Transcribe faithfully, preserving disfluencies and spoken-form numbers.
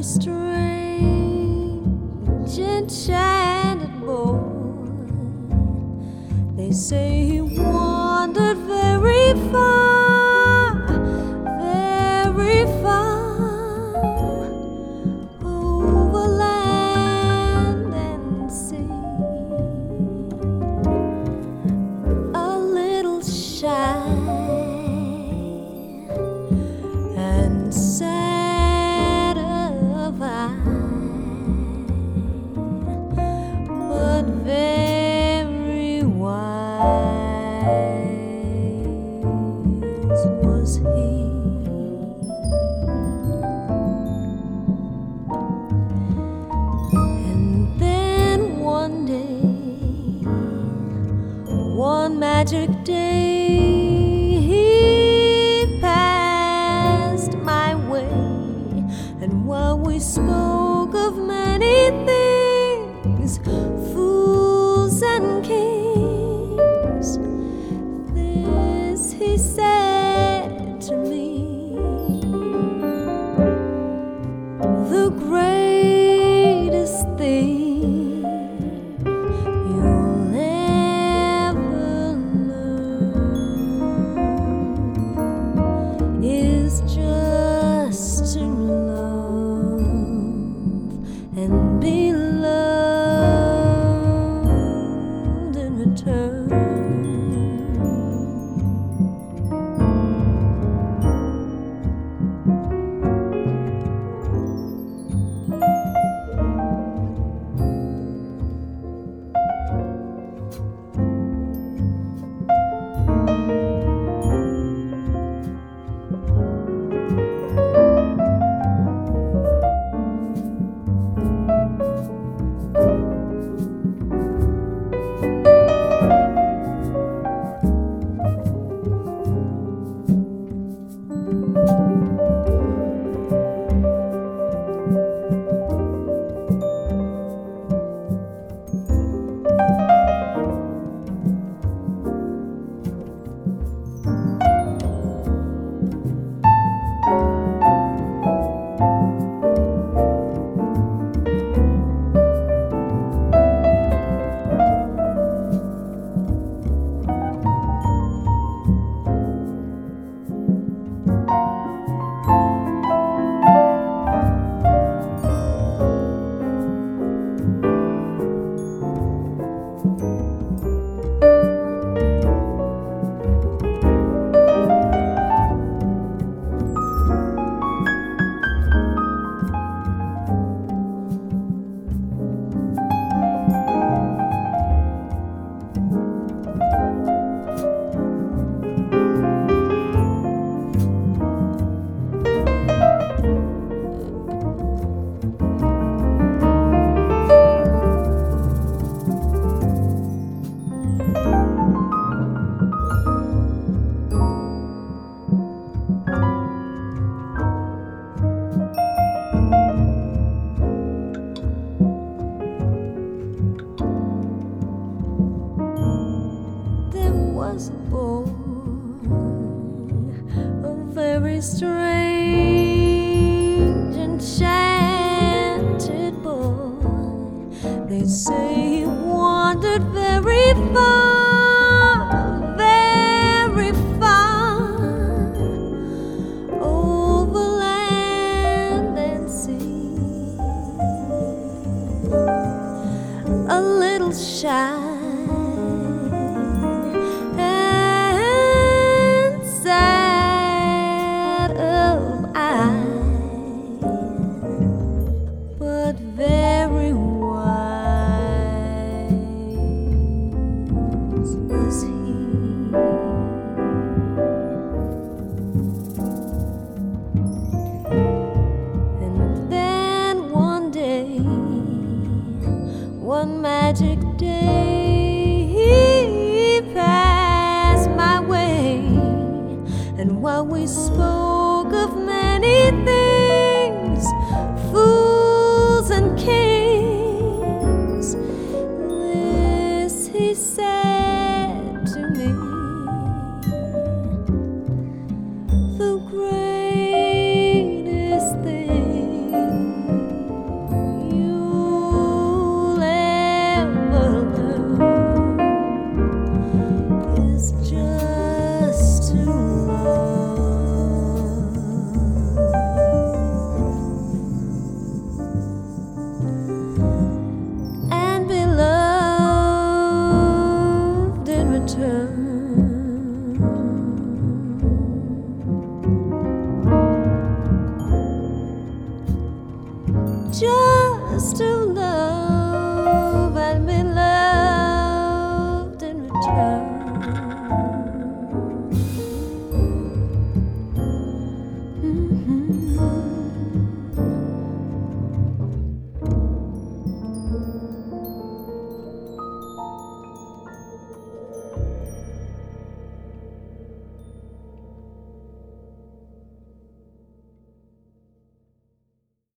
strange enchanted boy. They say he wandered very far, very far, over land and sea. A little shy and sad of eye, but very wise was he. And then one day, one magic day, he passed my way. And while we spoke of many things, fools and kings, this he said to me: the greatest thing you'll ever learn is just to love and be loved in return. Was a boy, a very strange enchanted boy. They say he wandered very far, very far, over land and sea. A little shy was he. And then one day, one magic day, he passed my way. And while we spoke of many things,